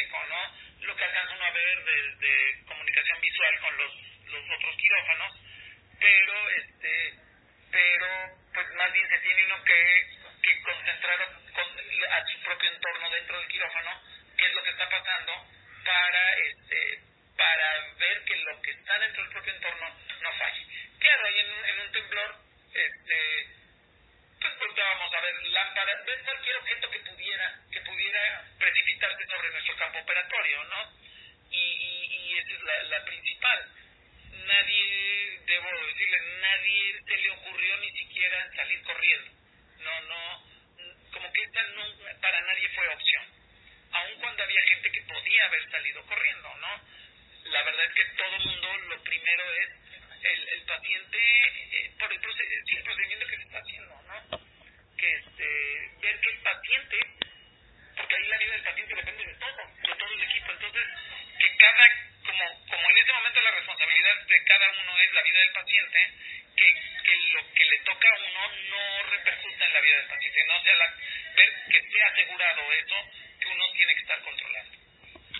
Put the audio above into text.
médico, ¿no? Lo que alcanza uno a ver de comunicación visual con los otros quirófanos, pero pues más bien se tiene uno que concentrar a su propio entorno dentro del quirófano, qué es lo que está pasando, para ver que lo que está dentro del propio entorno no falle. Claro, ahí en un temblor, pues voltábamos a ver lámparas, ver cualquier objeto que pudiera precipitarse sobre nuestro campo operatorio, ¿no? Y esa es la principal. Debo decirle, nadie se le ocurrió ni siquiera salir corriendo. No, como que esta no, para nadie fue opción. Aun cuando había gente que podía haber salido corriendo, ¿no? La verdad es que todo el mundo, lo primero es el paciente, por el procedimiento que se está haciendo, ¿no? Ver que el paciente, porque ahí la vida del paciente depende de todo el equipo, entonces que como en ese momento la responsabilidad de cada uno es la vida del paciente, que lo que le toca a uno no repercuta en la vida del paciente, no sea ver que esté asegurado eso que uno tiene que estar controlando.